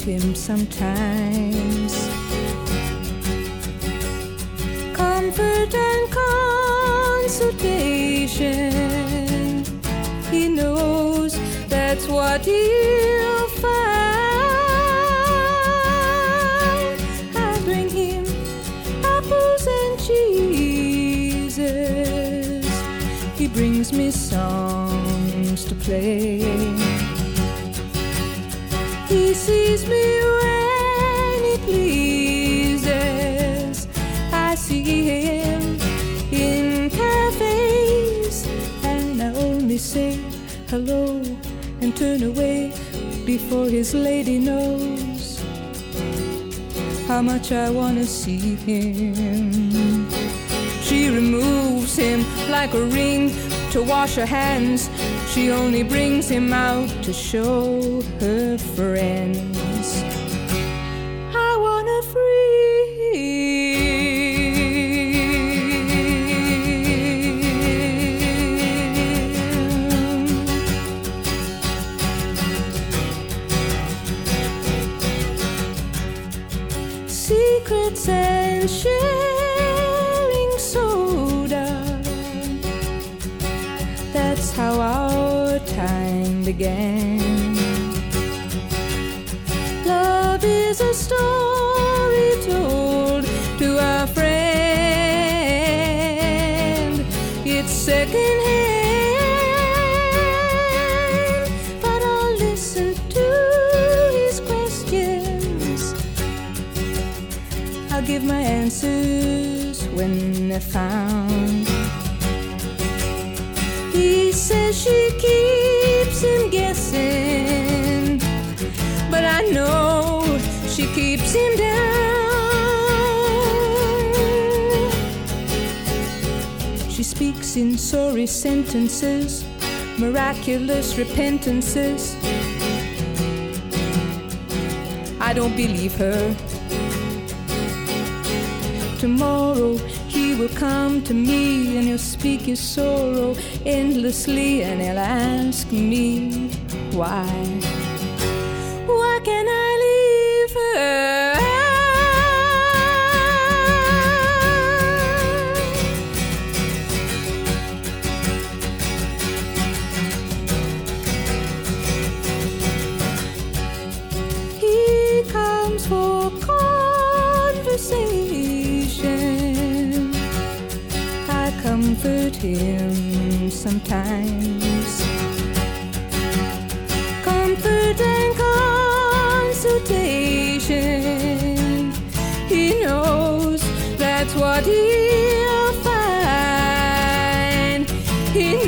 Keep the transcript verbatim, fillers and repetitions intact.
comfort him sometimes. Comfort and consultation, he knows that's what he'll find. I bring him apples and cheeses, he brings me songs to play. He sees me when he pleases, I see him in cafes, and I only say hello and turn away before his lady knows how much I want to see him. She removes him like a ring to wash her hands. She only brings him out to show her friends. I wanna free secrets and sharing soda. That's how our time began. Love is a story told to a friend. It's secondhand, but I'll listen to his questions. I'll give my answers when they're found. He says she keeps him guessing, but I know she keeps him down. She speaks in sorry sentences, miraculous repentances. I don't believe her. Tomorrow he will come to me and he'll speak his sorrow endlessly, and he'll ask me why. Why can't I leave her? He comes for conversation, I comfort him sometimes. Comfort and consultation, he knows that's what he'll find. He